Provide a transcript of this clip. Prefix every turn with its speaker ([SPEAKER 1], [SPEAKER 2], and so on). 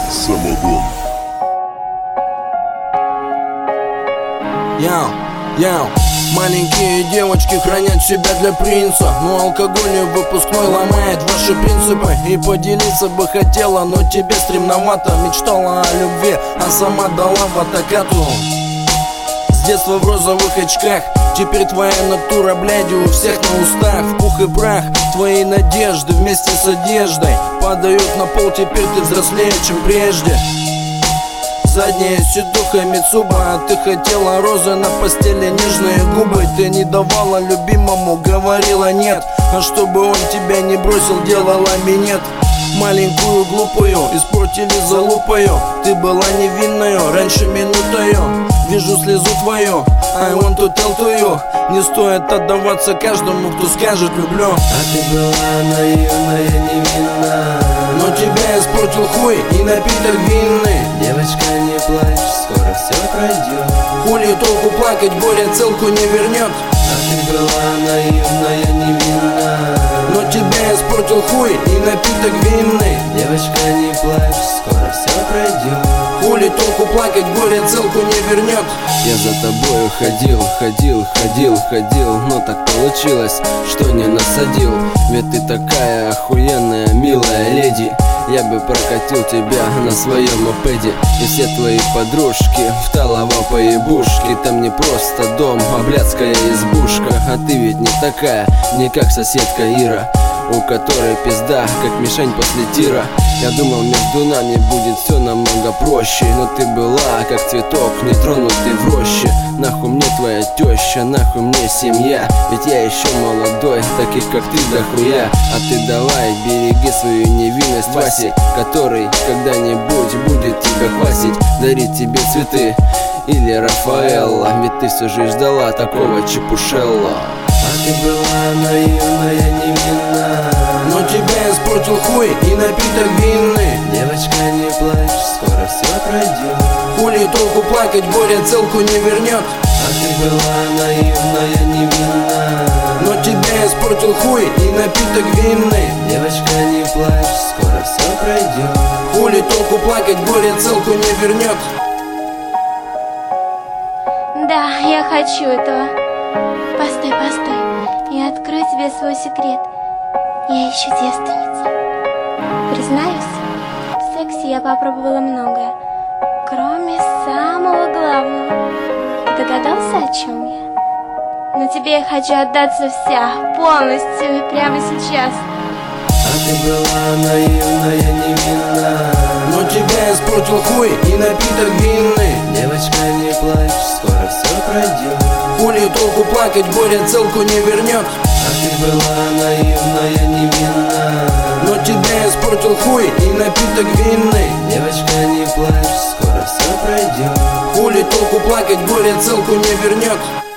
[SPEAKER 1] Самогон.
[SPEAKER 2] Маленькие девочки хранят себя для принца, но алкоголь выпускной ломает ваши принципы. И поделиться бы хотела, но тебе стремновато. Мечтала о любви, а сама дала в атакату. С детства в розовых очках, теперь твоя натура, блядь, у всех на устах. В пух и прах твои надежды вместе с одеждой падают на пол, теперь ты взрослее, чем прежде. Задняя сидуха Мицуба, а ты хотела розы на постели, нежные губы. Ты не давала любимому, говорила нет, а чтобы он тебя не бросил, делала минет. Маленькую глупую испортили залупою. Ты была невинною, раньше минутою. Вижу слезу твою, I want to tell to you. Не стоит отдаваться каждому, кто скажет люблю.
[SPEAKER 3] А ты была наивная, невинна,
[SPEAKER 2] но тебя испортил хуй и напиток винный.
[SPEAKER 3] Девочка, не плачь, скоро все пройдет.
[SPEAKER 2] Хули толку плакать, горе целку не вернет.
[SPEAKER 3] А ты была наивная, невинна,
[SPEAKER 2] но тебя испортил хуй и напиток винный.
[SPEAKER 3] Девочка, не плачь, скоро все пройдет.
[SPEAKER 2] Хули толку плакать, горе целку не вернет.
[SPEAKER 4] Я за тобою ходил, но так получилось, что не насадил. Ведь ты такая охуенная, милая леди. Я бы прокатил тебя на своем мопеде. И все твои подружки в Талово поебушки. Там не просто дом, а блядская избушка. А ты ведь не такая, не как соседка Ира, у которой пизда, как мишень после тира. Я думал, между нами будет все намного проще, но ты была, как цветок, не тронутый в роще. Нахуй мне твоя теща, нахуй мне семья, ведь я еще молодой, таких как ты дохуя. А ты давай, береги свою невинность, Васи, который когда-нибудь будет тебя хвастить, дарить тебе цветы или Рафаэлла, ведь ты все же ждала такого чепушелла.
[SPEAKER 3] А ты была наивная, невинна,
[SPEAKER 2] но тебя испортил хуй и напиток винный.
[SPEAKER 3] Девочка, не плачь, скоро все пройдет.
[SPEAKER 2] Хули толку плакать, горе целку не вернет.
[SPEAKER 3] А ты была наивная, невинна,
[SPEAKER 2] но тебя испортил хуй и напиток винный.
[SPEAKER 3] Девочка, не плачь, скоро все пройдет.
[SPEAKER 2] Хули толку плакать, горе целку не вернет.
[SPEAKER 5] Да, я хочу этого. Постой, я открою тебе свой секрет. Я еще девственница. Признаюсь, в сексе я попробовала многое, кроме самого главного. Ты догадался, о чем я? Но тебе я хочу отдаться вся, полностью и прямо сейчас.
[SPEAKER 3] А ты была наивная, невинна,
[SPEAKER 2] но тебя испортил хуй и напиток винный.
[SPEAKER 3] Девочка, не плачь, скоро все пройдет.
[SPEAKER 2] Хули толку плакать, горе целку не вернет.
[SPEAKER 3] А ты была наивная, невинна,
[SPEAKER 2] но тебя испортил хуй и напиток винный.
[SPEAKER 3] Девочка, не плачь, скоро все пройдет.
[SPEAKER 2] Хули толку плакать, горе целку не вернет.